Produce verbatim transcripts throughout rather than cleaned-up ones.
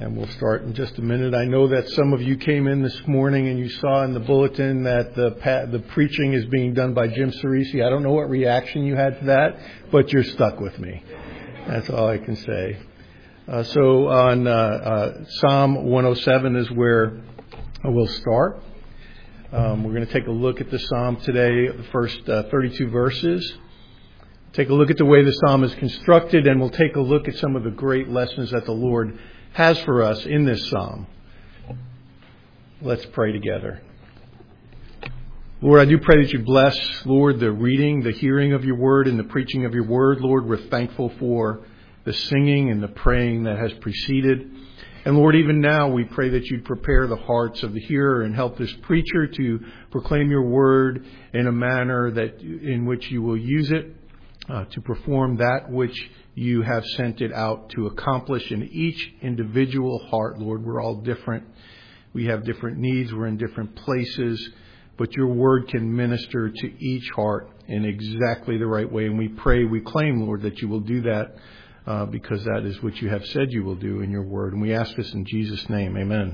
And we'll start in just a minute. I know that some of you came in this morning and you saw in the bulletin that the the preaching is being done by Jim Cerisi. I don't know what reaction you had to that, but you're stuck with me. That's all I can say. Uh, so on uh, uh, Psalm one oh seven is where we'll start. Um, we're going to take a look at the Psalm today, the first uh, thirty-two verses. Take a look at the way the Psalm is constructed, and we'll take a look at some of the great lessons that the Lord has for us in this Psalm. Let's pray together. Lord, I do pray that you bless, Lord, the reading, the hearing of your word, and the preaching of your word. Lord, we're thankful for the singing and the praying that has preceded. And Lord, even now we pray that you'd prepare the hearts of the hearer and help this preacher to proclaim your word in a manner that in which you will use it uh, to perform that which you have sent it out to accomplish in each individual heart. Lord, we're all different. We have different needs. We're in different places. But your word can minister to each heart in exactly the right way. And we pray, we claim, Lord, that you will do that uh, because that is what you have said you will do in your word. And we ask this in Jesus' name. Amen.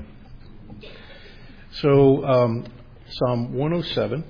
So um, Psalm one oh seven.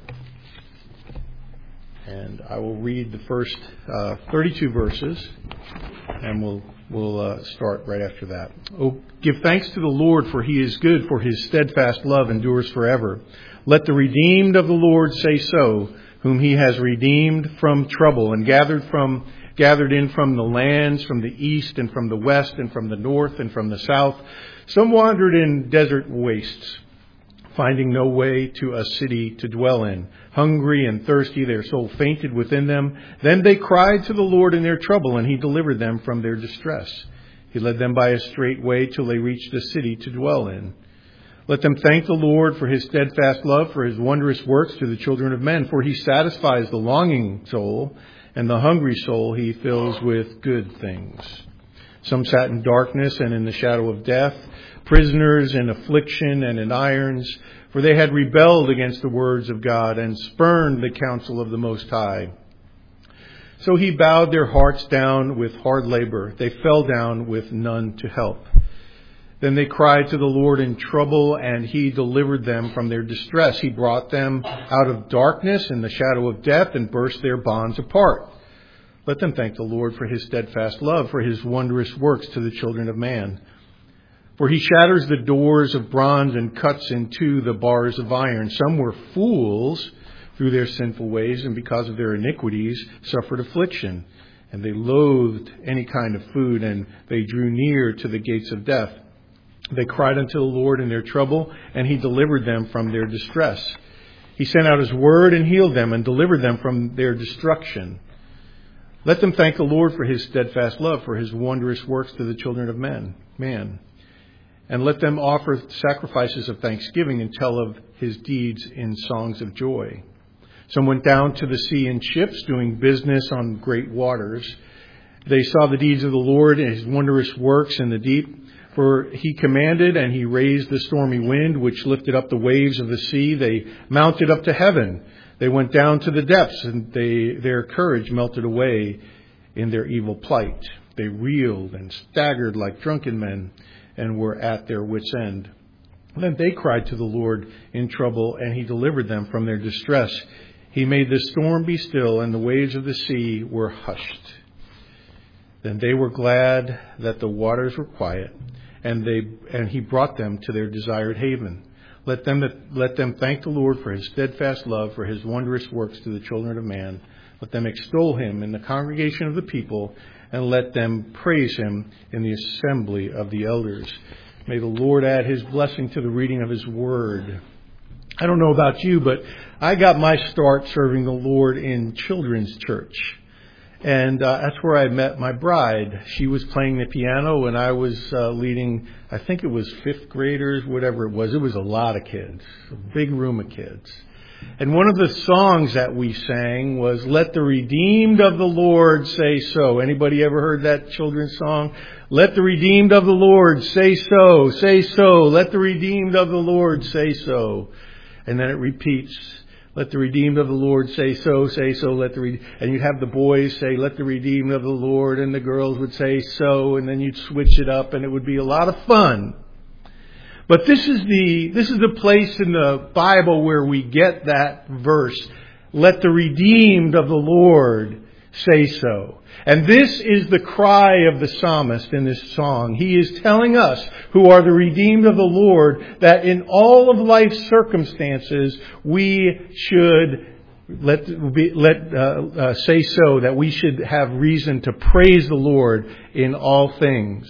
And I will read the first uh, thirty-two verses, and we'll we'll uh, start right after that. Oh, give thanks to the Lord, for he is good, for his steadfast love endures forever. Let the redeemed of the Lord say so, whom he has redeemed from trouble and gathered from gathered in from the lands, from the east and from the west and from the north and from the south. Some wandered in desert wastes, finding no way to a city to dwell in. Hungry and thirsty, their soul fainted within them. Then they cried to the Lord in their trouble, and he delivered them from their distress. He led them by a straight way till they reached a city to dwell in. Let them thank the Lord for his steadfast love, for his wondrous works to the children of men. For he satisfies the longing soul, and the hungry soul he fills with good things. Some sat in darkness and in the shadow of death, prisoners in affliction and in irons, for they had rebelled against the words of God and spurned the counsel of the Most High. So he bowed their hearts down with hard labor. They fell down with none to help. Then they cried to the Lord in trouble, and he delivered them from their distress. He brought them out of darkness and the shadow of death and burst their bonds apart. Let them thank the Lord for his steadfast love, for his wondrous works to the children of man. For he shatters the doors of bronze and cuts in two the bars of iron. Some were fools through their sinful ways, and because of their iniquities suffered affliction. And they loathed any kind of food, and they drew near to the gates of death. They cried unto the Lord in their trouble, and he delivered them from their distress. He sent out his word and healed them and delivered them from their destruction. Let them thank the Lord for his steadfast love, for his wondrous works to the children of men, man. And let them offer sacrifices of thanksgiving and tell of his deeds in songs of joy. Some went down to the sea in ships, doing business on great waters. They saw the deeds of the Lord and his wondrous works in the deep. For he commanded and he raised the stormy wind, which lifted up the waves of the sea. They mounted up to heaven. They went down to the depths, and they, their courage melted away in their evil plight. They reeled and staggered like drunken men, and were at their wits' end. Then they cried to the Lord in trouble, and he delivered them from their distress. He made the storm be still, and the waves of the sea were hushed. Then they were glad that the waters were quiet, and they and he brought them to their desired haven. Let them let them thank the Lord for his steadfast love, for his wondrous works to the children of man. Let them extol him in the congregation of the people, and let them praise him in the assembly of the elders. May the Lord add his blessing to the reading of his word. I don't know about you, but I got my start serving the Lord in children's church. And uh, that's where I met my bride. She was playing the piano, and I was uh, leading, I think it was fifth graders, whatever it was. It was a lot of kids, a big room of kids. And one of the songs that we sang was, "Let the redeemed of the Lord say so." Anybody ever heard that children's song? Let the redeemed of the Lord say so, say so. Let the redeemed of the Lord say so. And then it repeats, Let the redeemed of the Lord say so, say so, let the re-. And you'd have the boys say, let the redeemed of the Lord, and the girls would say so, and then you'd switch it up, and it would be a lot of fun. But this is the, this is the place in the Bible where we get that verse. Let the redeemed of the Lord say so. And this is the cry of the psalmist in this song. He is telling us, who are the redeemed of the Lord, that in all of life's circumstances, we should let, be, let uh, uh, say so, that we should have reason to praise the Lord in all things.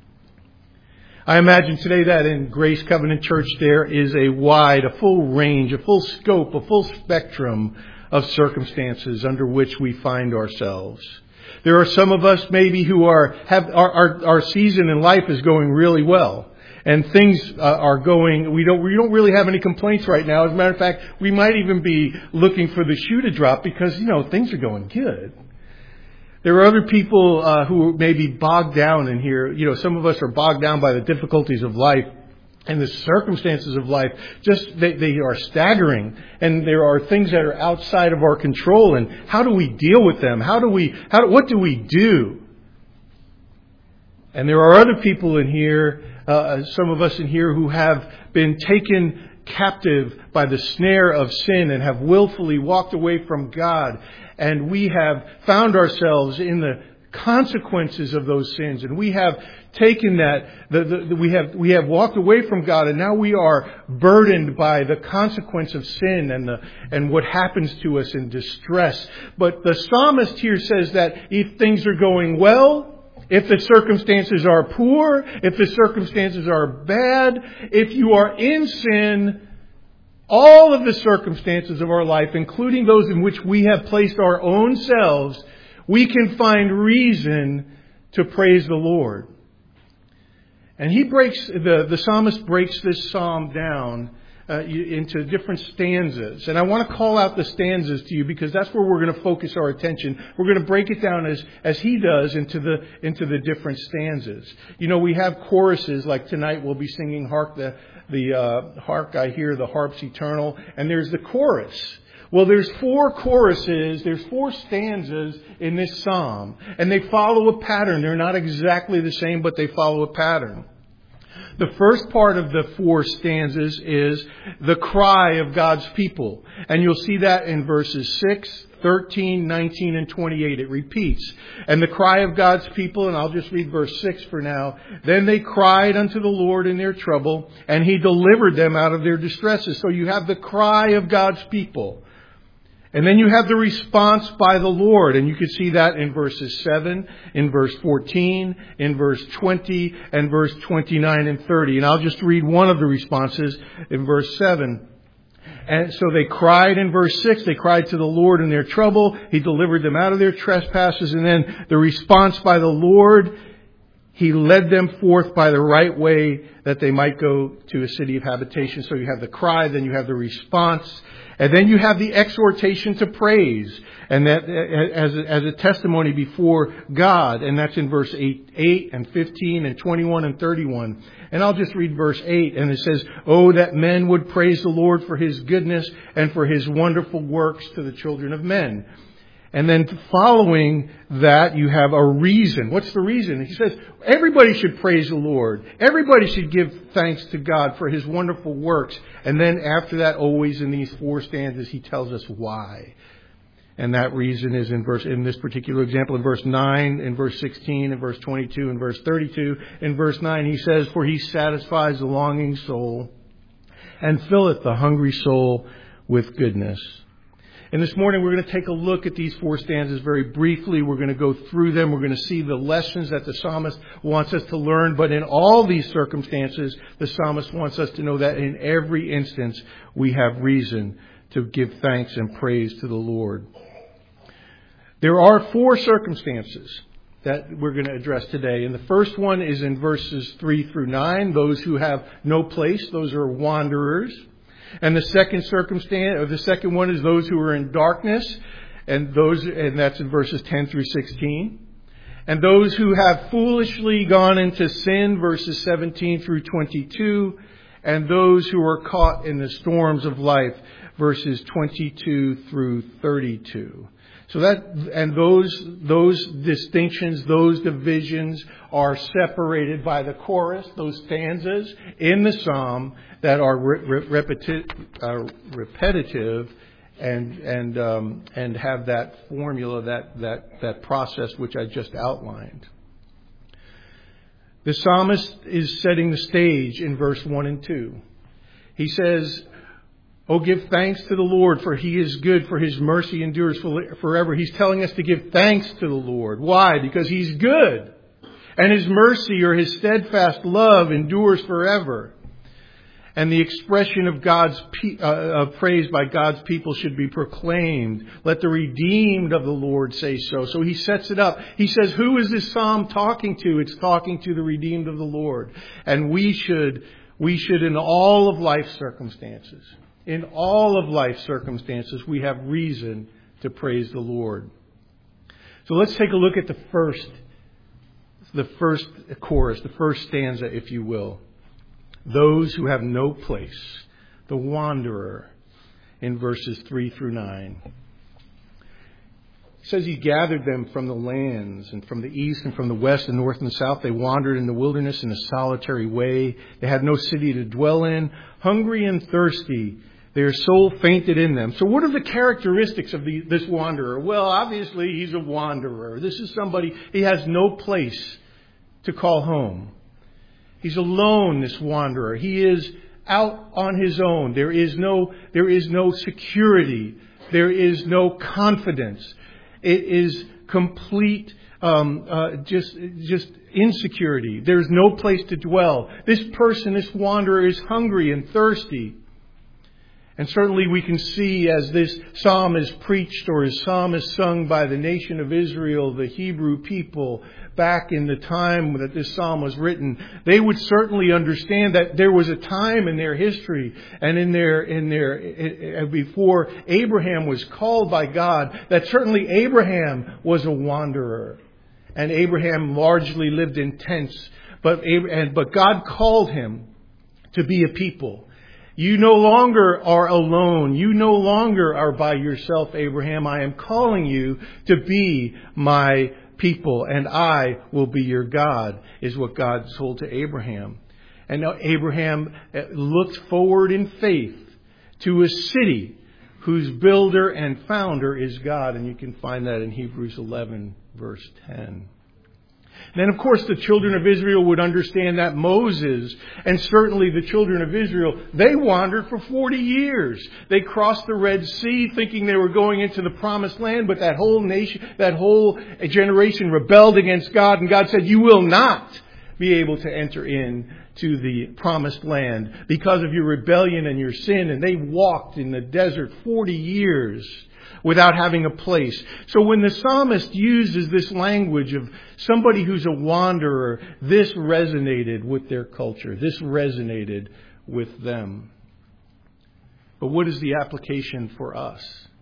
I imagine today that in Grace Covenant Church there is a wide, a full range, a full scope, a full spectrum of circumstances under which we find ourselves. There are some of us maybe who are have our our, our season in life is going really well, and things uh, are going. We don't we don't really have any complaints right now. As a matter of fact, we might even be looking for the shoe to drop because you know things are going good. There are other people uh, who may be bogged down in here. You know, some of us are bogged down by the difficulties of life. And the circumstances of life, just they, they are staggering, and there are things that are outside of our control. And how do we deal with them? How do we? How do, what do we do? And there are other people in here, uh, some of us in here, who have been taken captive by the snare of sin and have willfully walked away from God, and we have found ourselves in the consequences of those sins, and we have taken that the, the, the, we have we have walked away from God, and now we are burdened by the consequence of sin and the and what happens to us in distress. But the psalmist here says that if things are going well, if the circumstances are poor, if the circumstances are bad, if you are in sin, all of the circumstances of our life, including those in which we have placed our own selves, we can find reason to praise the Lord. And he breaks, the, the psalmist breaks this psalm down uh, into different stanzas. And I want to call out the stanzas to you because that's where we're going to focus our attention. We're going to break it down as, as he does into the, into the different stanzas. You know, we have choruses, like tonight we'll be singing Hark the, the, uh, Hark I Hear the Harps Eternal. And there's the chorus. Well, there's four choruses, there's four stanzas in this psalm, and they follow a pattern. They're not exactly the same, but they follow a pattern. The first part of the four stanzas is the cry of God's people, and you'll see that in verses six, thirteen, nineteen, and twenty-eight. It repeats. And the cry of God's people, and I'll just read verse six for now. Then they cried unto the Lord in their trouble, and He delivered them out of their distresses. So you have the cry of God's people. And then you have the response by the Lord. And you can see that in verses seven, in verse fourteen, in verse twenty, and verse twenty-nine and thirty. And I'll just read one of the responses in verse seven. And so they cried in verse six. They cried to the Lord in their trouble. He delivered them out of their trespasses. And then the response by the Lord, He led them forth by the right way that they might go to a city of habitation. So you have the cry, then you have the response. And then you have the exhortation to praise, and that as a, as a testimony before God, and that's in verse eight, eight and fifteen and twenty-one and thirty-one. And I'll just read verse eight, and it says, "Oh, that men would praise the Lord for His goodness and for His wonderful works to the children of men." And then following that, you have a reason. What's the reason? He says, everybody should praise the Lord. Everybody should give thanks to God for His wonderful works. And then after that, always in these four stanzas, he tells us why. And that reason is in verse, in this particular example, in verse nine, in verse sixteen, in verse twenty-two, in verse thirty-two. In verse nine, he says, "For He satisfies the longing soul and filleth the hungry soul with goodness." And this morning we're going to take a look at these four stanzas very briefly. We're going to go through them. We're going to see the lessons that the psalmist wants us to learn. But in all these circumstances, the psalmist wants us to know that in every instance we have reason to give thanks and praise to the Lord. There are four circumstances that we're going to address today. And the first one is in verses three through nine. Those who have no place, those are wanderers. And the second circumstance, or the second one, is those who are in darkness, and those, and that's in verses ten through sixteen. And those who have foolishly gone into sin, verses seventeen through twenty-two. And those who are caught in the storms of life, verses twenty-two through thirty-two. So that, and those, those distinctions, those divisions are separated by the chorus, those stanzas in the psalm that are re- re- repeti- uh, repetitive and, and, um, and have that formula, that, that, that process which I just outlined. The psalmist is setting the stage in verse one and two. He says, "Oh, give thanks to the Lord, for He is good, for His mercy endures forever." He's telling us to give thanks to the Lord. Why? Because He's good. And His mercy or His steadfast love endures forever. And the expression of God's pe- uh, uh, praise by God's people should be proclaimed. Let the redeemed of the Lord say so. So he sets it up. He says, who is this psalm talking to? It's talking to the redeemed of the Lord. And we should, we should in all of life's circumstances, in all of life's circumstances, we have reason to praise the Lord. So let's take a look at the first, the first chorus, the first stanza, if you will. Those who have no place, the wanderer, in verses three through nine. It says He gathered them from the lands and from the east and from the west and north and south. They wandered in the wilderness in a solitary way. They had no city to dwell in. Hungry and thirsty, their soul fainted in them. So what are the characteristics of the, this wanderer? Well, obviously he's a wanderer. This is somebody, he has no place to call home. He's alone, this wanderer. He is out on his own. There is no, there is no security. There is no confidence. It is complete, um, uh, just, just insecurity. There's no place to dwell. This person, this wanderer, is hungry and thirsty. And certainly we can see as this psalm is preached or as psalm is sung by the nation of Israel, the Hebrew people, back in the time that this psalm was written, they would certainly understand that there was a time in their history and in their, in their, before Abraham was called by God, that certainly Abraham was a wanderer. And Abraham largely lived in tents, but, but God called him to be a people. You no longer are alone. You no longer are by yourself, Abraham. I am calling you to be my people, and I will be your God, is what God told to Abraham. And now Abraham looked forward in faith to a city whose builder and founder is God. And you can find that in Hebrews eleven, verse ten. Then, of course, the children of Israel would understand that Moses, and certainly the children of Israel, they wandered for forty years. They crossed the Red Sea thinking they were going into the promised land, but that whole nation, that whole generation rebelled against God, and God said, you will not be able to enter in to the promised land because of your rebellion and your sin. And they walked in the desert forty years without having a place. So when the psalmist uses this language of somebody who's a wanderer, this resonated with their culture. This resonated with them. But what is the application for us?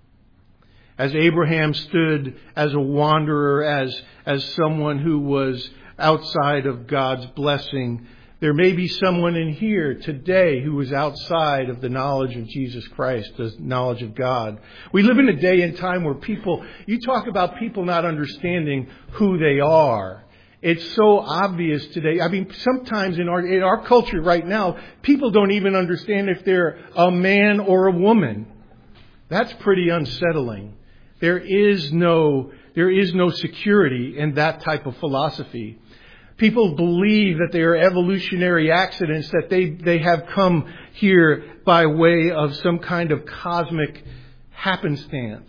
As Abraham stood as a wanderer, as, as someone who was outside of God's blessing, there may be someone in here today who is outside of the knowledge of Jesus Christ, the knowledge of God. We live in a day and time where people, you talk about people not understanding who they are. It's so obvious today. I mean, sometimes in our, in our culture right now, people don't even understand if they're a man or a woman. That's pretty unsettling. There is no, there is no security in that type of philosophy. People believe that they are evolutionary accidents, that they, they have come here by way of some kind of cosmic happenstance.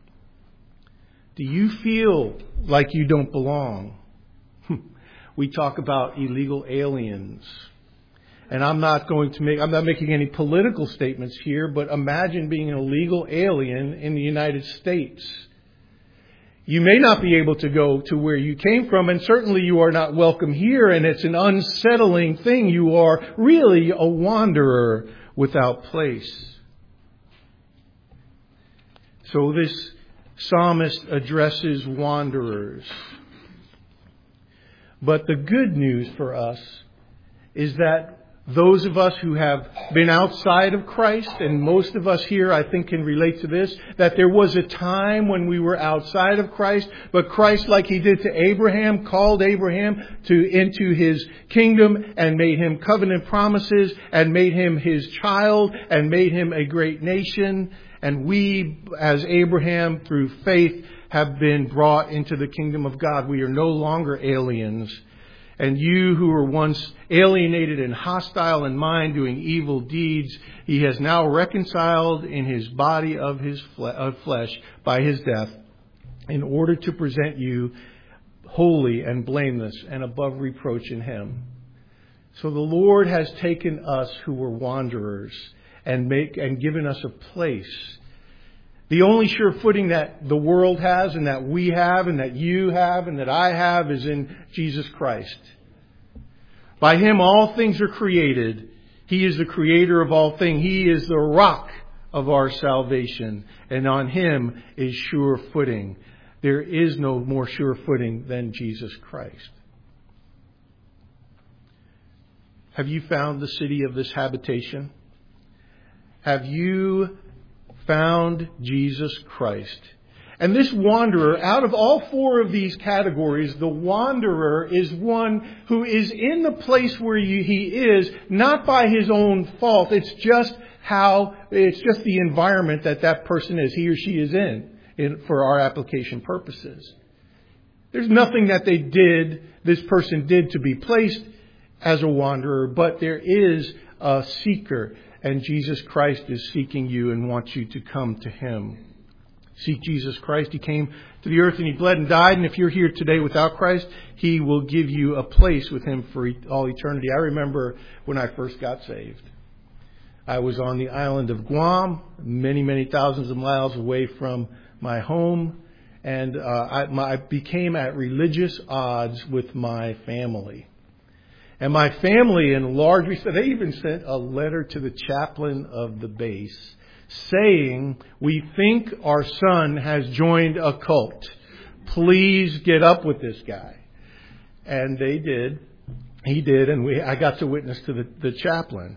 Do you feel like you don't belong? We talk about illegal aliens. And I'm not going to make, I'm not making any political statements here, but imagine being an illegal alien in the United States. You may not be able to go to where you came from, and certainly you are not welcome here, and it's an unsettling thing. You are really a wanderer without place. So this psalmist addresses wanderers. But the good news for us is that those of us who have been outside of Christ, and most of us here I think can relate to this, that there was a time when we were outside of Christ, but Christ, like He did to Abraham, called Abraham to into His kingdom and made him covenant promises and made him His child and made him a great nation. And we, as Abraham, through faith, have been brought into the kingdom of God. We are no longer aliens. And you who were once alienated and hostile in mind, doing evil deeds, He has now reconciled in His body of His fle- of flesh by His death, in order to present you holy and blameless and above reproach in Him. So the Lord has taken us who were wanderers and make and given us a place. The only sure footing that the world has and that we have and that you have and that I have is in Jesus Christ. By Him all things are created. He is the creator of all things. He is the rock of our salvation. And on Him is sure footing. There is no more sure footing than Jesus Christ. Have you found the city of this habitation? Have you found Jesus Christ? And this wanderer, out of all four of these categories, the wanderer is one who is in the place where he is, not by his own fault. It's just how, it's just the environment that that person is, he or she is in, in for our application purposes. There's nothing that they did, this person did to be placed as a wanderer, but there is a seeker. And Jesus Christ is seeking you and wants you to come to Him. Seek Jesus Christ. He came to the earth and He bled and died. And if you're here today without Christ, He will give you a place with Him for all eternity. I remember when I first got saved. I was on the island of Guam, many, many thousands of miles away from my home. And uh, I, my, I became at religious odds with my family. And my family, in large respect, they even sent a letter to the chaplain of the base saying, "We think our son has joined a cult. Please get up with this guy." And they did. He did, and we I got to witness to the, the chaplain.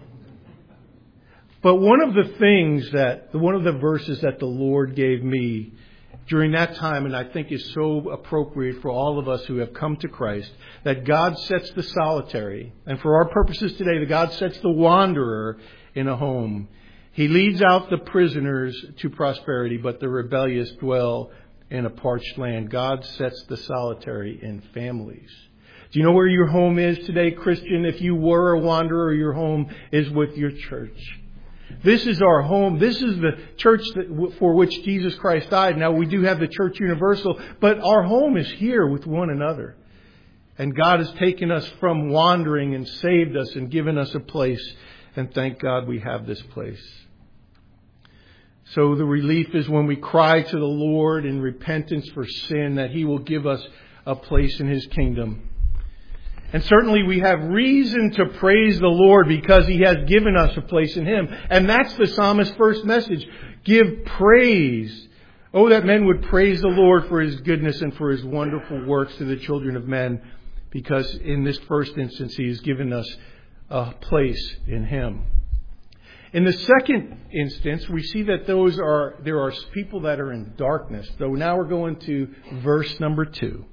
But one of the things that, one of the verses that the Lord gave me during that time, and I think is so appropriate for all of us who have come to Christ, that God sets the solitary, and for our purposes today, that God sets the wanderer in a home. He leads out the prisoners to prosperity, but the rebellious dwell in a parched land. God sets the solitary in families. Do you know where your home is today, Christian? If you were a wanderer, your home is with your church. This is our home. This is the church that, for which Jesus Christ died. Now, we do have the church universal, but our home is here with one another. And God has taken us from wandering and saved us and given us a place. And thank God we have this place. So the relief is when we cry to the Lord in repentance for sin, that He will give us a place in His kingdom. And certainly we have reason to praise the Lord because He has given us a place in Him. And that's the psalmist's first message. Give praise. Oh, that men would praise the Lord for His goodness and for His wonderful works to the children of men. Because in this first instance, He has given us a place in Him. In the second instance, we see that those are there are people that are in darkness. So now we're going to verse number two.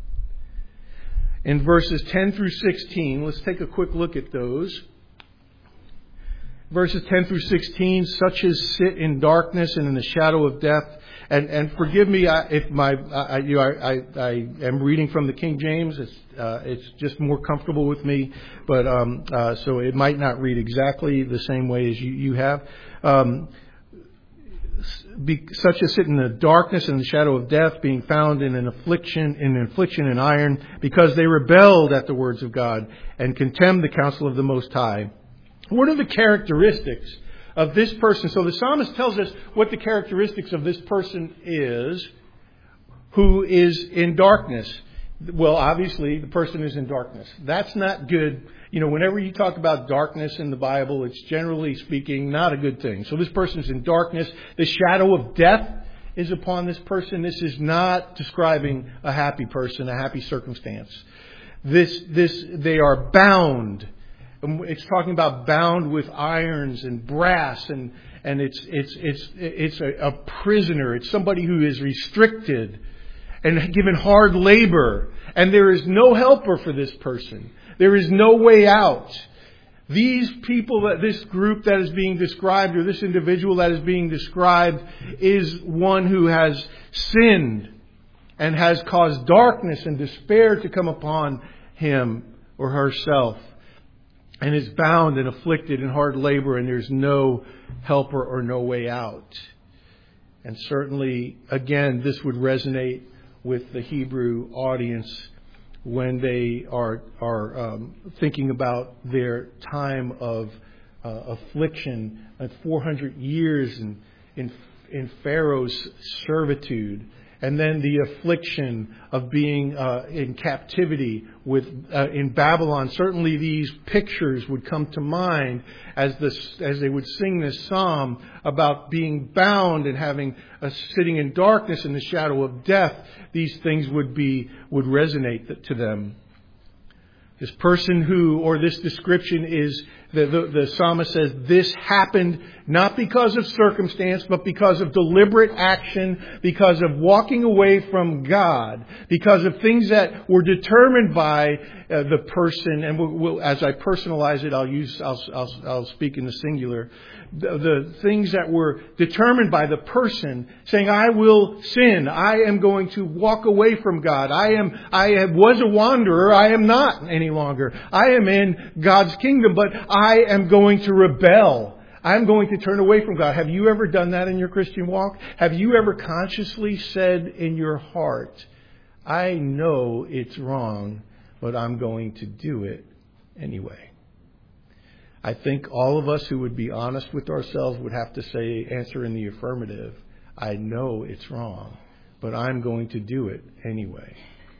In verses ten through sixteen, let's take a quick look at those. Verses ten through sixteen, such as sit in darkness and in the shadow of death. And, and forgive me if my I, you know, I, I, I am reading from the King James. It's uh, it's just more comfortable with me, but um, uh, so it might not read exactly the same way as you, you have. Um, Be, such as sit in the darkness and the shadow of death, being found in an affliction, in an affliction in iron, because they rebelled at the words of God and contemned the counsel of the Most High. What are the characteristics of this person? So the psalmist tells us what the characteristics of this person is, who is in darkness. Well, obviously, the person is in darkness. That's not good. You know, whenever you talk about darkness in the Bible, it's generally speaking not a good thing. So this person is in darkness. The shadow of death is upon this person. This is not describing a happy person, a happy circumstance. This, this, they are bound It's talking about bound with irons and brass, and and it's it's it's it's a, a prisoner. It's somebody who is restricted and given hard labor, and there is no helper for this person. There is no way out. These people, that this group that is being described, or this individual that is being described, is one who has sinned and has caused darkness and despair to come upon him or herself, and is bound and afflicted in hard labor, and there's no helper or no way out. And certainly, again, this would resonate with the Hebrew audience when they are are um, thinking about their time of uh, affliction, at four hundred years in, in in Pharaoh's servitude, and then the affliction of being uh, in captivity with uh, in Babylon. Certainly, these pictures would come to mind as this as they would sing this psalm about being bound and having uh, sitting in darkness in the shadow of death. These things would be would resonate to them. This person who, or this description is, the, the, the psalmist says, this happened not because of circumstance, but because of deliberate action, because of walking away from God, because of things that were determined by uh, the person. And we'll, we'll, as I personalize it, I'll use, I'll, I'll, I'll speak in the singular. The, the things that were determined by the person saying, I will sin. I am going to walk away from God. I am, I was a wanderer. I am not any longer. I am in God's kingdom, but I am going to rebel. I'm going to turn away from God. Have you ever done that in your Christian walk? Have you ever consciously said in your heart, I know it's wrong, but I'm going to do it anyway? I think all of us who would be honest with ourselves would have to say, answer in the affirmative. I know it's wrong, but I'm going to do it anyway.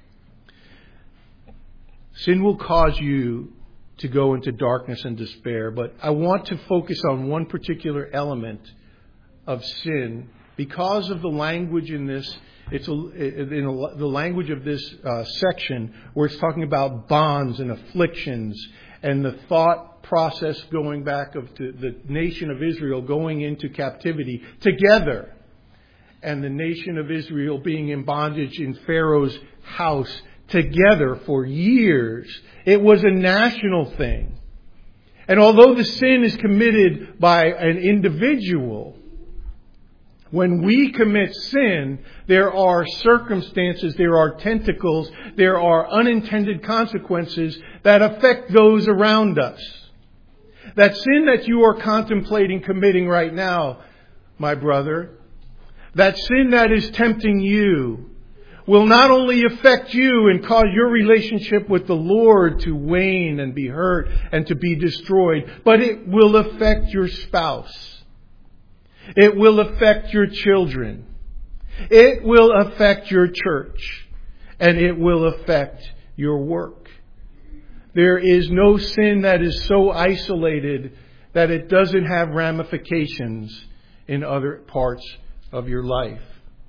Sin will cause you to go into darkness and despair, but I want to focus on one particular element of sin because of the language in this. It's a, in a, the language of this uh, section where it's talking about bonds and afflictions, and the thought process going back of the, the nation of Israel going into captivity together, and the nation of Israel being in bondage in Pharaoh's house together for years. It was a national thing. And although the sin is committed by an individual, when we commit sin, there are circumstances, there are tentacles, there are unintended consequences that affect those around us. That sin that you are contemplating committing right now, my brother, that sin that is tempting you, will not only affect you and cause your relationship with the Lord to wane and be hurt and to be destroyed, but it will affect your spouse. It will affect your children. It will affect your church. And it will affect your work. There is no sin that is so isolated that it doesn't have ramifications in other parts of your life.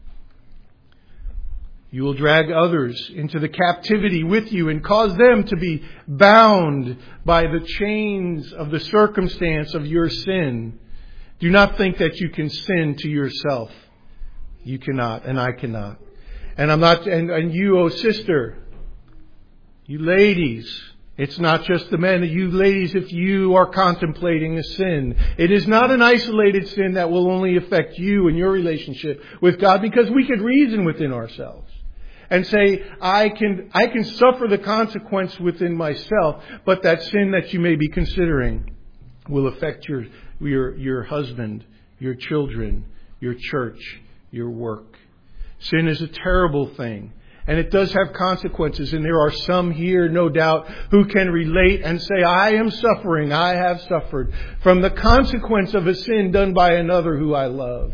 You will drag others into the captivity with you and cause them to be bound by the chains of the circumstance of your sin. Do not think that you can sin to yourself. You cannot, and I cannot. And I'm not, and, and you, oh sister, you ladies, it's not just the men, you ladies, if you are contemplating a sin. It is not an isolated sin that will only affect you and your relationship with God, because we could reason within ourselves and say, I can, I can suffer the consequence within myself, but that sin that you may be considering will affect your, your, your husband, your children, your church, your work. Sin is a terrible thing. And it does have consequences. And there are some here, no doubt, who can relate and say, I am suffering, I have suffered from the consequence of a sin done by another who I love.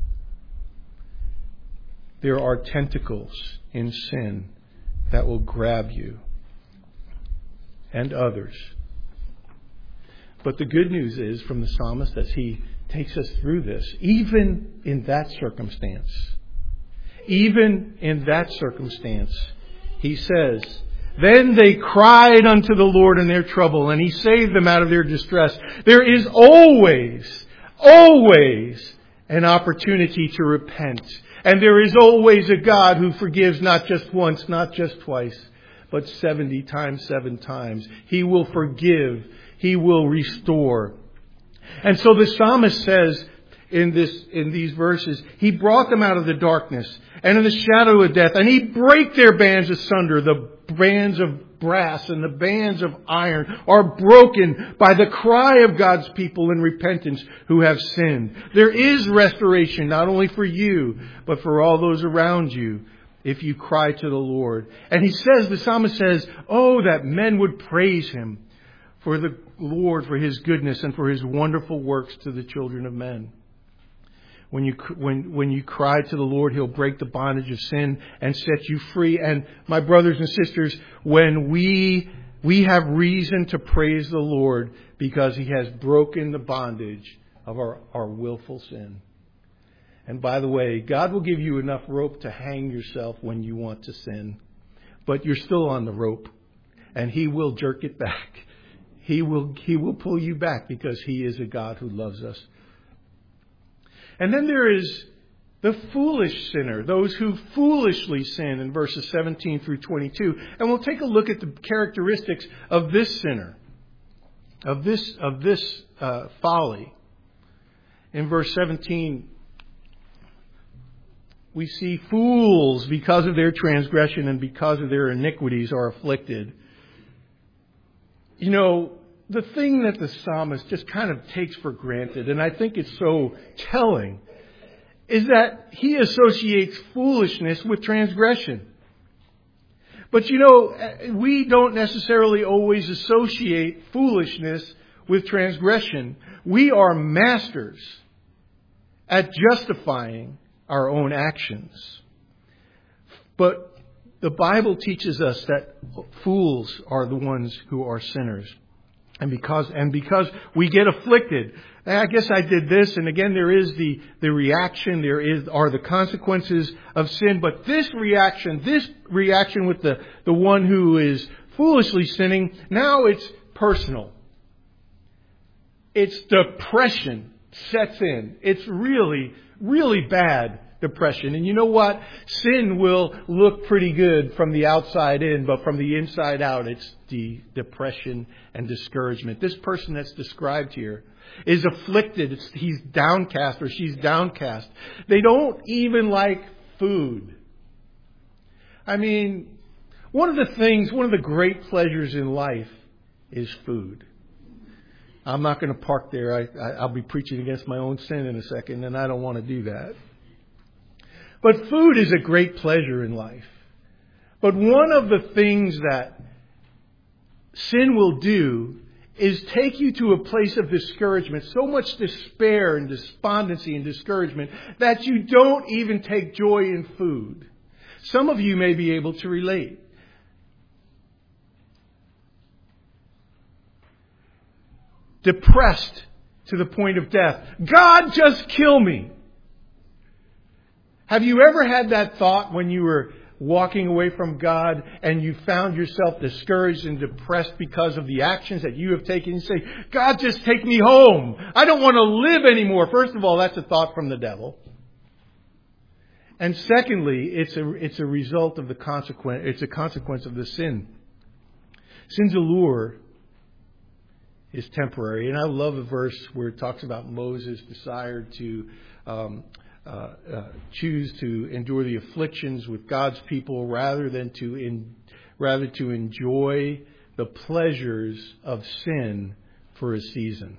There are tentacles in sin that will grab you and others. But the good news is from the psalmist as he takes us through this, even in that circumstance, Even in that circumstance, he says Then they cried unto the Lord in their trouble, and He saved them out of their distress. There is always, always an opportunity to repent. And there is always a God who forgives not just once, not just twice, but seventy times, seven times. He will forgive. He will restore. And so the psalmist says in this, in these verses, He brought them out of the darkness and in the shadow of death, and He brake their bands asunder. The bands of brass and the bands of iron are broken by the cry of God's people in repentance who have sinned. There is restoration not only for you, but for all those around you, if you cry to the Lord. And he says, the psalmist says, oh, that men would praise Him for the Lord, for His goodness and for His wonderful works to the children of men. When you, when, when you cry to the Lord, He'll break the bondage of sin and set you free. And my brothers and sisters, when we, we have reason to praise the Lord because He has broken the bondage of our, our willful sin. And by the way, God will give you enough rope to hang yourself when you want to sin. But you're still on the rope. And He will jerk it back. He will, He will pull you back because He is a God who loves us. And then there is the foolish sinner, those who foolishly sin in verses seventeen through twenty-two. And we'll take a look at the characteristics of this sinner, of this, of this uh, folly. In verse seventeen, we see fools because of their transgression and because of their iniquities are afflicted. You know, the thing that the psalmist just kind of takes for granted, and I think it's so telling, is that he associates foolishness with transgression. But you know, we don't necessarily always associate foolishness with transgression. We are masters at justifying our own actions. But the Bible teaches us that fools are the ones who are sinners. And because, and because we get afflicted, I guess I did this, and again there is the, the reaction, there is, are the consequences of sin, but this reaction, this reaction with the, the one who is foolishly sinning, now it's personal. It's depression sets in. It's really, really bad depression. And you know what? Sin will look pretty good from the outside in, but from the inside out, it's the depression and discouragement. This person that's described here is afflicted. It's, he's downcast or she's downcast. They don't even like food. I mean, one of the things, one of the great pleasures in life is food. I'm not going to park there. I, I, I'll be preaching against my own sin in a second, and I don't want to do that. But food is a great pleasure in life. But one of the things that sin will do is take you to a place of discouragement, so much despair and despondency and discouragement that you don't even take joy in food. Some of you may be able to relate. Depressed to the point of death. God, just kill me. Have you ever had that thought when you were walking away from God and you found yourself discouraged and depressed because of the actions that you have taken? You say, God, just take me home. I don't want to live anymore. First of all, that's a thought from the devil. And secondly, it's a, it's a result of the consequence, it's a consequence of the sin. Sin's allure is temporary. And I love a verse where it talks about Moses desired to um, uh, uh, choose to endure the afflictions with God's people rather than to in, rather to enjoy the pleasures of sin for a season.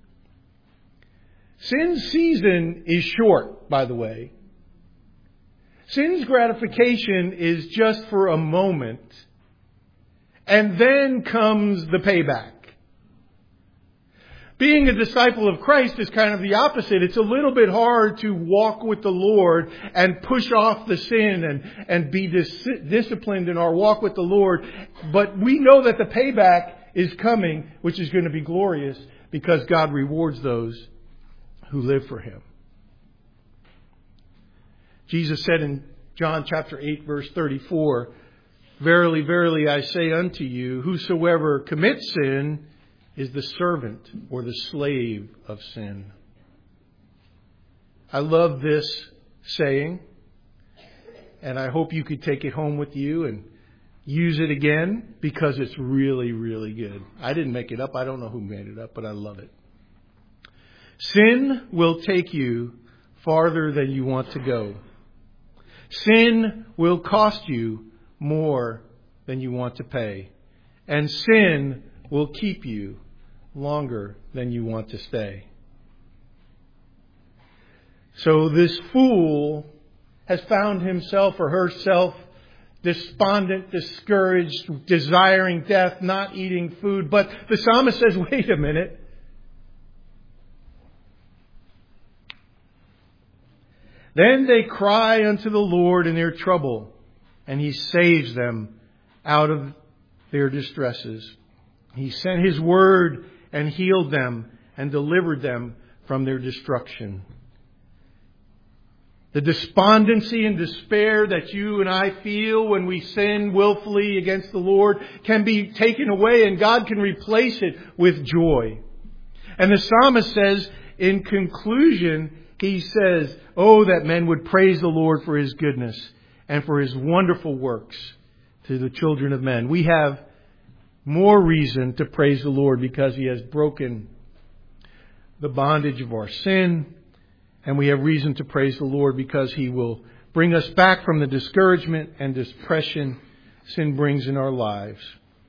Sin's season is short, by the way. Sin's gratification is just for a moment, and then comes the payback. Being a disciple of Christ is kind of the opposite. It's a little bit hard to walk with the Lord and push off the sin and, and be dis- disciplined in our walk with the Lord. But we know that the payback is coming, which is going to be glorious because God rewards those who live for Him. Jesus said in John chapter eight, verse thirty-four, Verily, verily, I say unto you, whosoever commits sin is the servant or the slave of sin. I love this saying, and I hope you could take it home with you and use it again, because it's really, really good. I didn't make it up. I don't know who made it up, but I love it. Sin will take you farther than you want to go. Sin will cost you more than you want to pay. And sin will keep you longer than you want to stay. So this fool has found himself or herself despondent, discouraged, desiring death, not eating food. But the psalmist says, wait a minute. Then they cry unto the Lord in their trouble, and He saves them out of their distresses. He sent His word and healed them and delivered them from their destruction. The despondency and despair that you and I feel when we sin willfully against the Lord can be taken away, and God can replace it with joy. And the psalmist says, in conclusion, he says, oh, that men would praise the Lord for His goodness and for His wonderful works to the children of men. We have more reason to praise the Lord because He has broken the bondage of our sin. And we have reason to praise the Lord because He will bring us back from the discouragement and depression sin brings in our lives.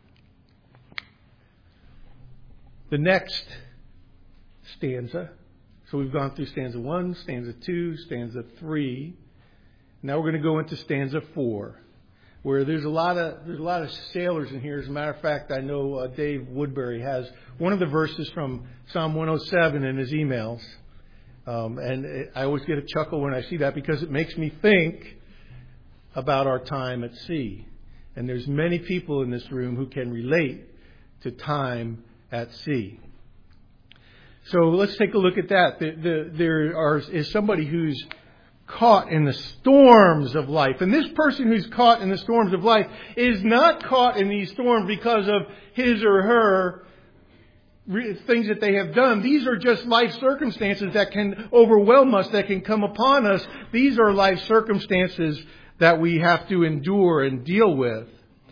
The next stanza. So we've gone through stanza one, stanza two, stanza three. Now we're going to go into stanza four, where there's a lot of there's a lot of sailors in here. As a matter of fact, I know uh, Dave Woodbury has one of the verses from Psalm one oh seven in his emails. Um, and it, I always get a chuckle when I see that because it makes me think about our time at sea. And there's many people in this room who can relate to time at sea. So let's take a look at that. The, the, there are, is somebody who's caught in the storms of life. And this person who's caught in the storms of life is not caught in these storms because of his or her things that they have done. These are just life circumstances that can overwhelm us, that can come upon us. These are life circumstances that we have to endure and deal with.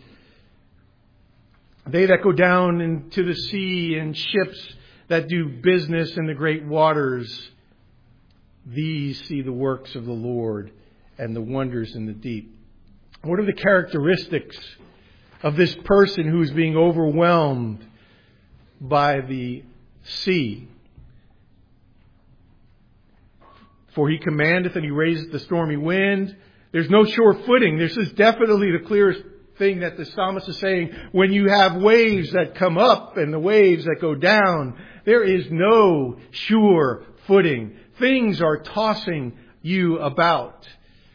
They that go down into the sea in ships that do business in the great waters, these see the works of the Lord and the wonders in the deep. What are the characteristics of this person who is being overwhelmed by the sea? For He commandeth and He raiseth the stormy wind. There's no sure footing. This is definitely the clearest thing that the psalmist is saying. When you have waves that come up and the waves that go down, there is no sure footing. Things are tossing you about.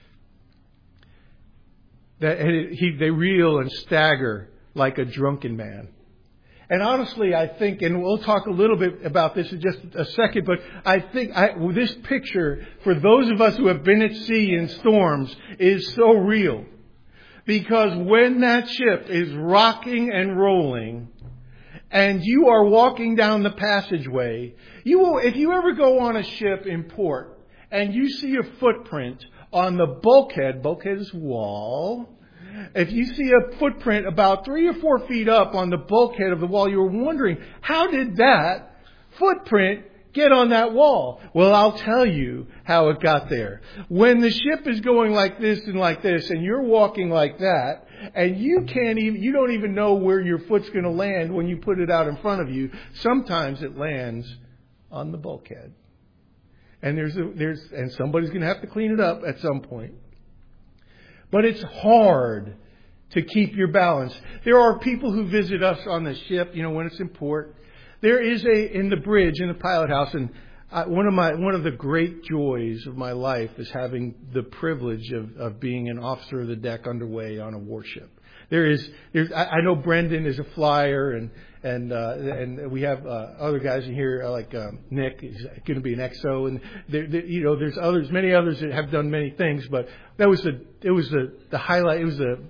That he, they reel and stagger like a drunken man. And honestly, I think, and we'll talk a little bit about this in just a second, but I think I, this picture, for those of us who have been at sea in storms, is so real. Because when that ship is rocking and rolling, and you are walking down the passageway, you will, if you ever go on a ship in port, and you see a footprint on the bulkhead, bulkhead's wall, if you see a footprint about three or four feet up on the bulkhead of the wall, you're wondering, how did that footprint get on that wall? Well, I'll tell you how it got there. When the ship is going like this and like this, and you're walking like that, and you can't even, you don't even know where your foot's going to land when you put it out in front of you, sometimes it lands on the bulkhead. And there's a, there's, and somebody's going to have to clean it up at some point. But it's hard to keep your balance. There are people who visit us on the ship, you know, when it's in port. There is a, in the bridge, in the pilot house, and I, one of my, one of the great joys of my life is having the privilege of, of being an officer of the deck underway on a warship. There is, there's, I, I know Brendan is a flyer, and, and, uh, and we have, uh, other guys in here, like, um, Nick is going to be an X O, and there, there, you know, there's others, many others that have done many things, but that was the, it was the, the highlight, it was the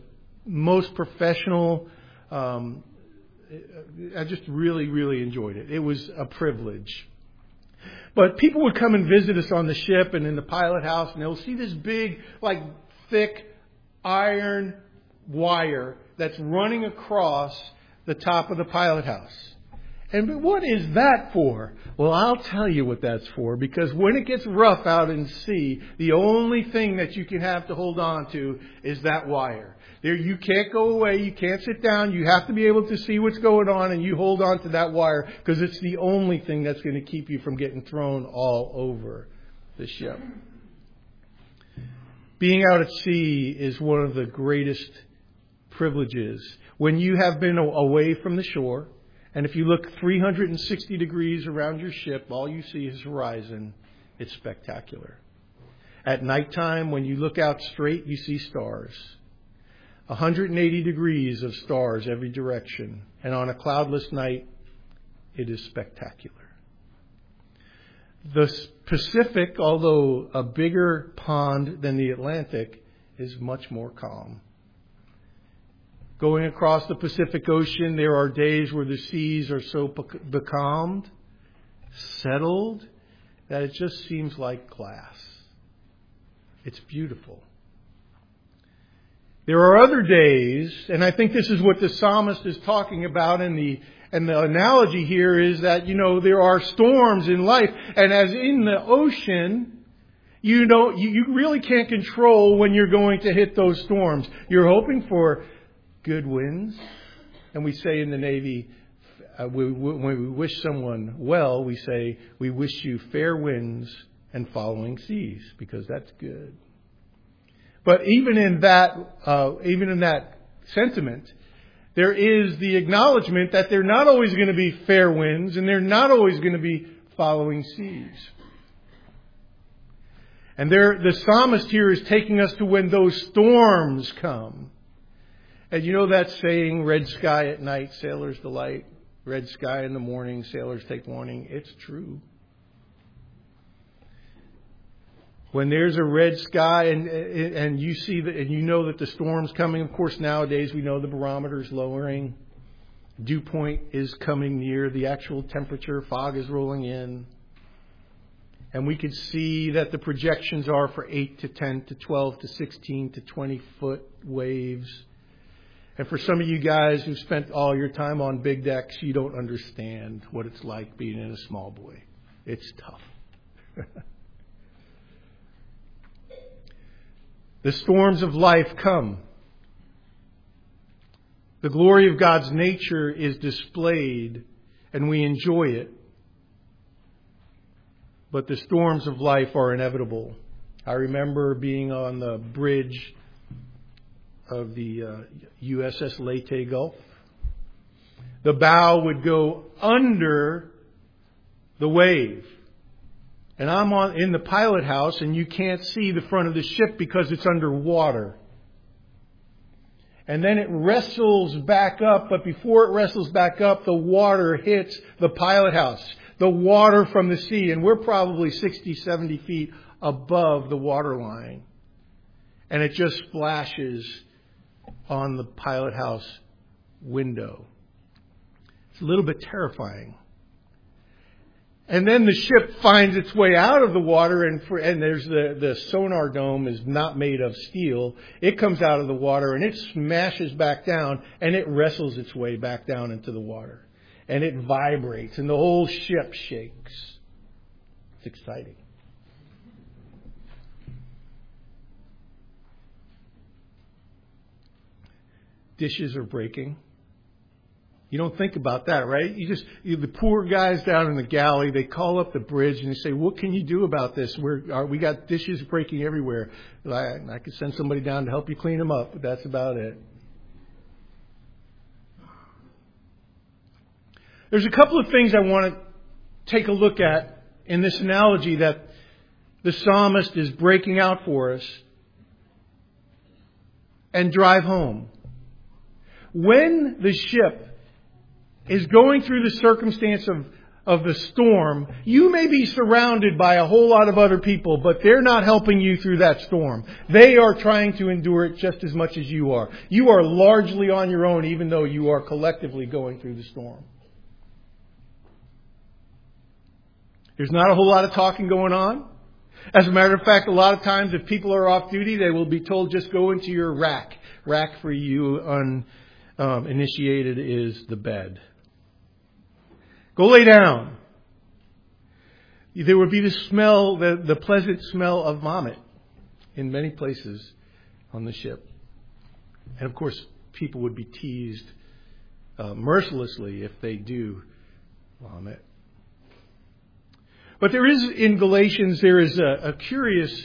most professional. Um, I just really, really enjoyed it. It was a privilege. But people would come and visit us on the ship and in the pilot house, and they'll see this big, like, thick iron wire that's running across the top of the pilot house. And what is that for? Well, I'll tell you what that's for, because when it gets rough out in sea, the only thing that you can have to hold on to is that wire. There, you can't go away, you can't sit down, you have to be able to see what's going on, and you hold on to that wire, because it's the only thing that's going to keep you from getting thrown all over the ship. Being out at sea is one of the greatest privileges. When you have been away from the shore, and if you look three hundred sixty degrees around your ship, all you see is horizon. It's spectacular. At nighttime, when you look out straight, you see stars. one hundred eighty degrees of stars every direction. And on a cloudless night, it is spectacular. The Pacific, although a bigger pond than the Atlantic, is much more calm. Going across the Pacific Ocean, there are days where the seas are so becalmed, settled, that it just seems like glass. It's beautiful. There are other days, and I think this is what the psalmist is talking about, and the and the analogy here is that, you know, there are storms in life, and as in the ocean, you know, you, you really can't control when you're going to hit those storms. You're hoping for good winds, and we say in the Navy, uh, we, when we wish someone well, we say, we wish you fair winds and following seas, because that's good. But even in that, uh, even in that sentiment, there is the acknowledgement that they're not always going to be fair winds, and they're not always going to be following seas. And there, the psalmist here is taking us to when those storms come. And you know that saying, red sky at night, sailor's delight. Red sky in the morning, sailors take warning. It's true. When there's a red sky and and you see that, and you know that the storm's coming. Of course, nowadays we know the barometer's lowering. Dew point is coming near. The actual temperature, fog is rolling in. And we can see that the projections are for eight to ten to twelve to sixteen to twenty foot waves. And for some of you guys who spent all your time on big decks, you don't understand what it's like being in a small buoy. It's tough. The storms of life come. The glory of God's nature is displayed, and we enjoy it. But the storms of life are inevitable. I remember being on the bridge of the uh, U S S Leyte Gulf. The bow would go under the wave. And I'm on in the pilot house, and you can't see the front of the ship because it's underwater. And then it wrestles back up, but before it wrestles back up, the water hits the pilot house. The water from the sea, and we're probably sixty, seventy feet above the water line. And it just splashes on the pilot house window. It's a little bit terrifying. And then the ship finds its way out of the water, and for, and there's the, the sonar dome is not made of steel. It comes out of the water, and it smashes back down, and it wrestles its way back down into the water. And it vibrates, and the whole ship shakes. It's exciting. Dishes are breaking. You don't think about that, right? You just, you, the poor guys down in the galley, they call up the bridge and they say, what can you do about this? We're, are, we got dishes breaking everywhere. I, I could send somebody down to help you clean them up, but that's about it. There's a couple of things I want to take a look at in this analogy that the psalmist is breaking out for us and drive home. When the ship is going through the circumstance of, of the storm, you may be surrounded by a whole lot of other people, but they're not helping you through that storm. They are trying to endure it just as much as you are. You are largely on your own, even though you are collectively going through the storm. There's not a whole lot of talking going on. As a matter of fact, a lot of times if people are off duty, they will be told just go into your rack. Rack for you uninitiated um, is the bed. Go lay down. There would be the smell, the, the pleasant smell of vomit in many places on the ship. And of course, people would be teased uh, mercilessly if they do vomit. But there is, in Galatians, there is a, a curious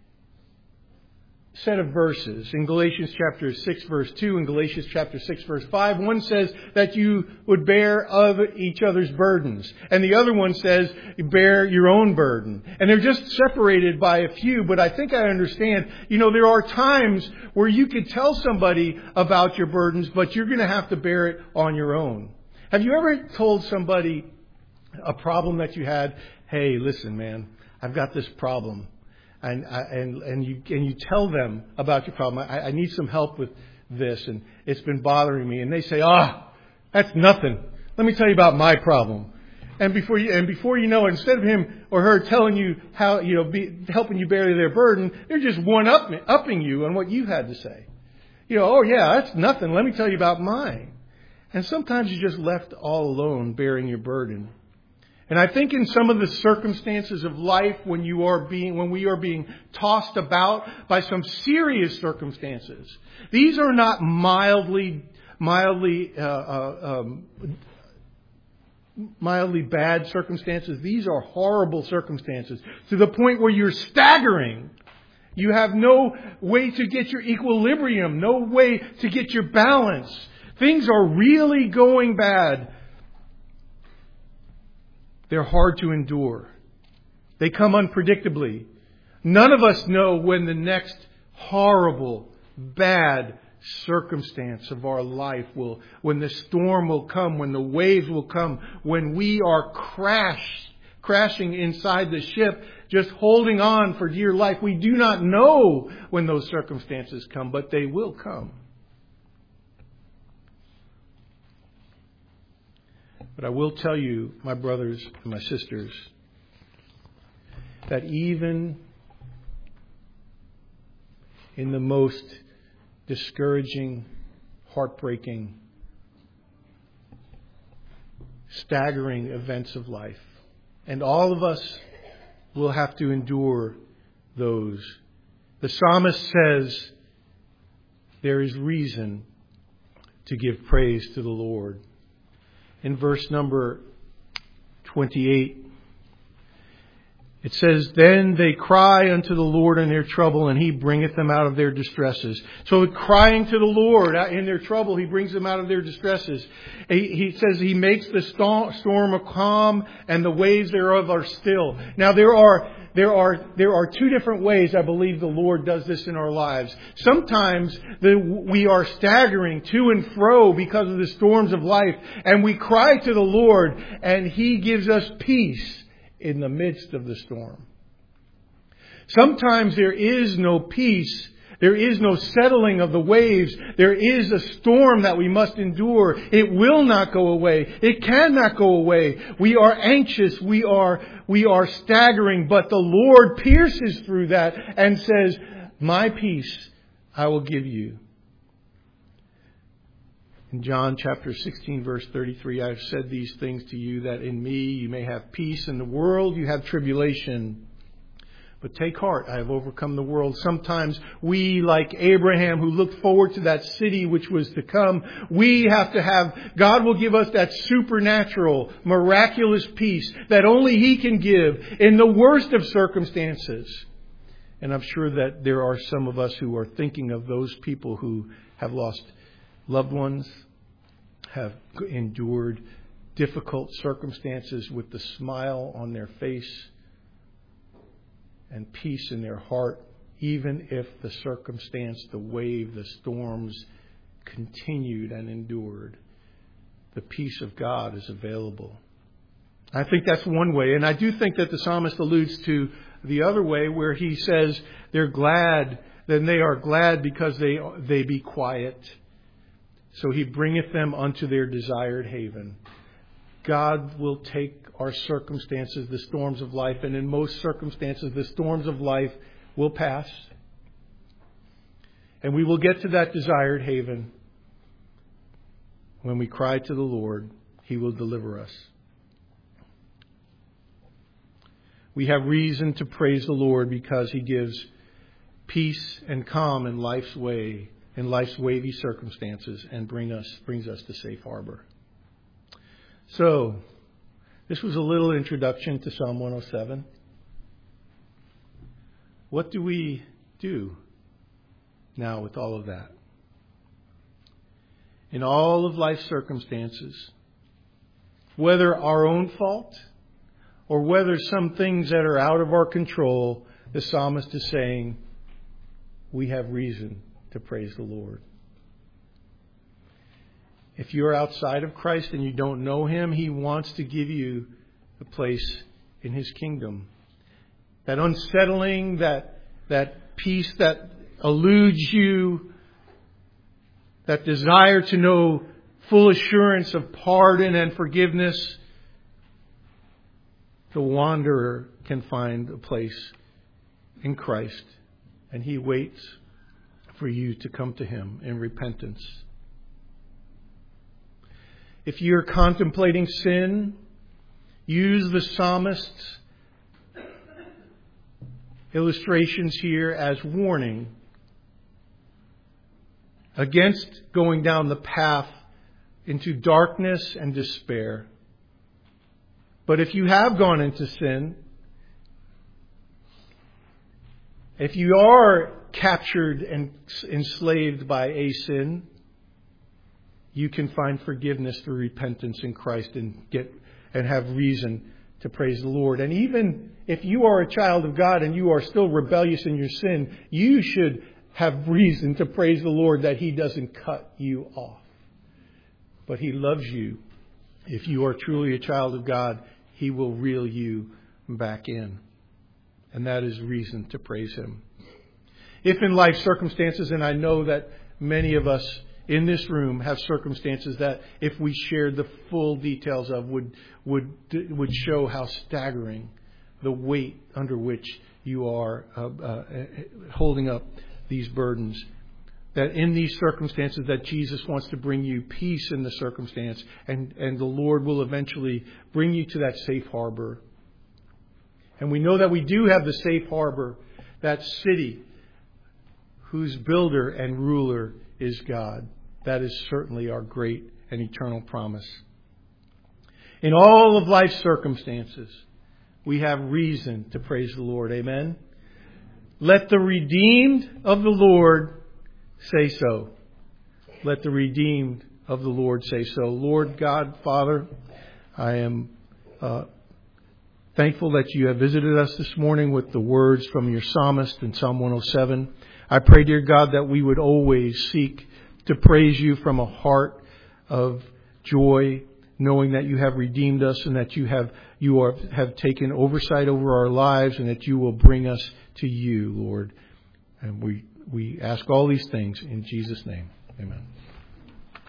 set of verses. In Galatians chapter six, verse two, and Galatians chapter six, verse five, one says that you would bear of each other's burdens. And the other one says, bear your own burden. And they're just separated by a few, but I think I understand. You know, there are times where you could tell somebody about your burdens, but you're going to have to bear it on your own. Have you ever told somebody a problem that you had? Hey, listen, man, I've got this problem. And and and you and you tell them about your problem. I, I need some help with this, and it's been bothering me. And they say, "Ah, oh, that's nothing. Let me tell you about my problem." And before you and before you know it, instead of him or her telling you how you know be, helping you bear their burden, they're just one up upping you on what you had to say. You know, oh yeah, that's nothing. Let me tell you about mine. And sometimes you're just left all alone bearing your burden. And I think in some of the circumstances of life, when you are being, when we are being tossed about by some serious circumstances, these are not mildly, mildly, uh, uh, um, mildly bad circumstances. These are horrible circumstances to the point where you're staggering. You have no way to get your equilibrium, no way to get your balance. Things are really going bad. They're hard to endure. They come unpredictably. None of us know when the next horrible, bad circumstance of our life will, when the storm will come, when the waves will come, when we are crashed, crashing inside the ship, just holding on for dear life. We do not know when those circumstances come, but they will come. But I will tell you, my brothers and my sisters, that even in the most discouraging, heartbreaking, staggering events of life, and all of us will have to endure those. The psalmist says there is reason to give praise to the Lord. In verse number twenty-eight, it says, "Then they cry unto the Lord in their trouble, and He bringeth them out of their distresses." So crying to the Lord in their trouble, He brings them out of their distresses. He says He makes the storm a calm, and the waves thereof are still. Now there are There are there are two different ways I believe the Lord does this in our lives. Sometimes the, we are staggering to and fro because of the storms of life, and we cry to the Lord, and He gives us peace in the midst of the storm. Sometimes there is no peace. There is no settling of the waves. There is a storm that we must endure. It will not go away. It cannot go away. We are anxious. We are, we are staggering. But the Lord pierces through that and says, "My peace I will give you." In John chapter sixteen, verse thirty-three, "I've said these things to you that in me you may have peace. In the world you have tribulation. But take heart, I have overcome the world." Sometimes we, like Abraham, who looked forward to that city which was to come, we have to have, God will give us that supernatural, miraculous peace that only He can give in the worst of circumstances. And I'm sure that there are some of us who are thinking of those people who have lost loved ones, have endured difficult circumstances with the smile on their face and peace in their heart, even if the circumstance, the wave, the storms continued and endured. The peace of God is available. I think that's one way. And I do think that the psalmist alludes to the other way where he says they're glad, then they are glad because they they be quiet. So he bringeth them unto their desired haven. God will take our circumstances, the storms of life, and in most circumstances, the storms of life will pass. And we will get to that desired haven. When we cry to the Lord, He will deliver us. We have reason to praise the Lord because He gives peace and calm in life's way, in life's wavy circumstances, and bring us brings us to safe harbor. So, this was a little introduction to Psalm one oh seven. What do we do now with all of that? In all of life's circumstances, whether our own fault or whether some things that are out of our control, the psalmist is saying, we have reason to praise the Lord. If you're outside of Christ and you don't know Him, He wants to give you a place in His kingdom. That unsettling, that, that peace that eludes you, that desire to know full assurance of pardon and forgiveness, the wanderer can find a place in Christ, and He waits for you to come to Him in repentance. If you're contemplating sin, use the psalmist's illustrations here as warning against going down the path into darkness and despair. But if you have gone into sin, if you are captured and enslaved by a sin, you can find forgiveness through repentance in Christ and get and have reason to praise the Lord. And even if you are a child of God and you are still rebellious in your sin, you should have reason to praise the Lord that He doesn't cut you off. But He loves you. If you are truly a child of God, He will reel you back in. And that is reason to praise Him. If in life circumstances, and I know that many of us in this room have circumstances that if we shared the full details of would would would show how staggering the weight under which you are uh, uh, holding up these burdens. That in these circumstances that Jesus wants to bring you peace in the circumstance, and, and the Lord will eventually bring you to that safe harbor. And we know that we do have the safe harbor, that city whose builder and ruler is God. That is certainly our great and eternal promise. In all of life's circumstances, we have reason to praise the Lord. Amen. Let the redeemed of the Lord say so. Let the redeemed of the Lord say so. Lord God, Father, I am uh, thankful that you have visited us this morning with the words from your psalmist in Psalm one oh seven. I pray, dear God, that we would always seek to praise you from a heart of joy, knowing that you have redeemed us and that you have you are have taken oversight over our lives and that you will bring us to you, Lord. And we we ask all these things in Jesus' name. Amen.